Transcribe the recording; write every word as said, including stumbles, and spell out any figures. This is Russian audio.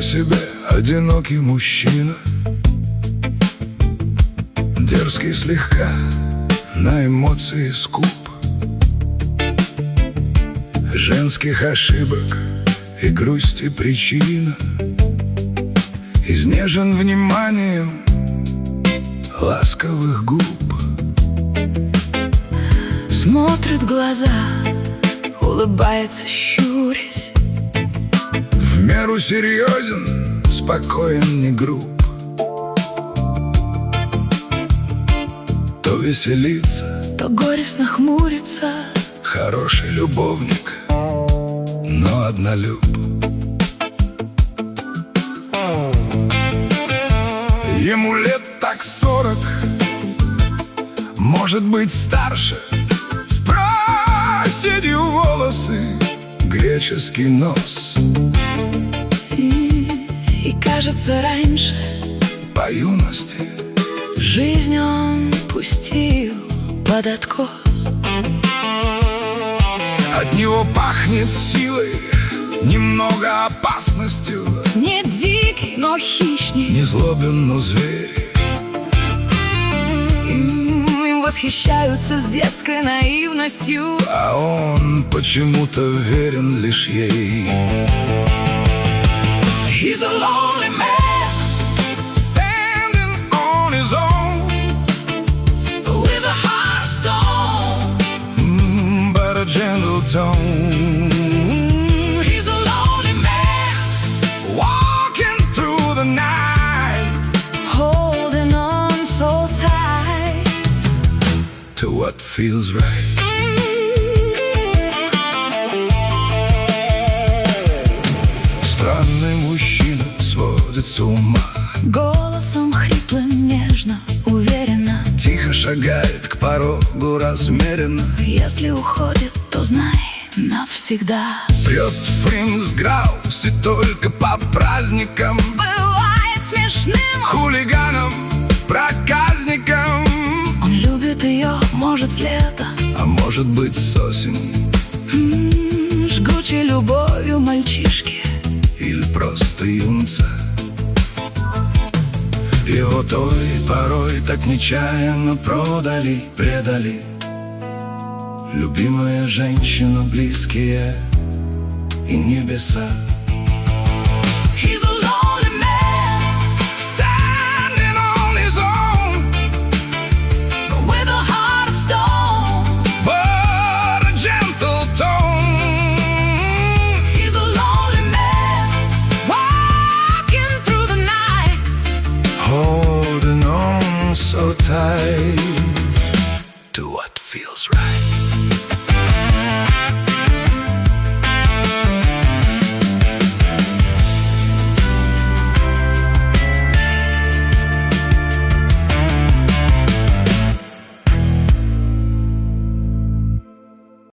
себе одинокий мужчина, дерзкий слегка, на эмоции скуп, женских ошибок и грусти причина, изнежен вниманием ласковых губ. Смотрит в глаза, улыбается, щурясь, в меру серьезен, спокоен, не груб. То веселится, то горестно хмурится, хороший любовник, но однолюб. Ему лет так сорок, может быть старше, с проседью волосы, греческий нос. И, и кажется, раньше по юности жизнь он пустил под откос. От него пахнет силой, немного опасностью. Не дикий, но хищный, не злобен, но зверь. Им восхищаются с детской наивностью, а он почему-то верен лишь ей. He's a lonely man, standing on his own, with a heart of stone, mm, but a gentle tone. He's a lonely man, walking through the night, holding on so tight to what feels right. Странный мужчина сводит с ума, голосом хриплым, нежно, уверенно, тихо шагает к порогу размеренно. Если уходит, то знай навсегда. Прет Фримсграус и только по праздникам бывает смешным хулиганом, проказником. Он любит ее, может, с лета, а может быть с осени, М-м, жгучей любовью мальчишки или просто юнца. Его той порой так нечаянно продали, предали. Любимая женщина, близкие и небеса. He's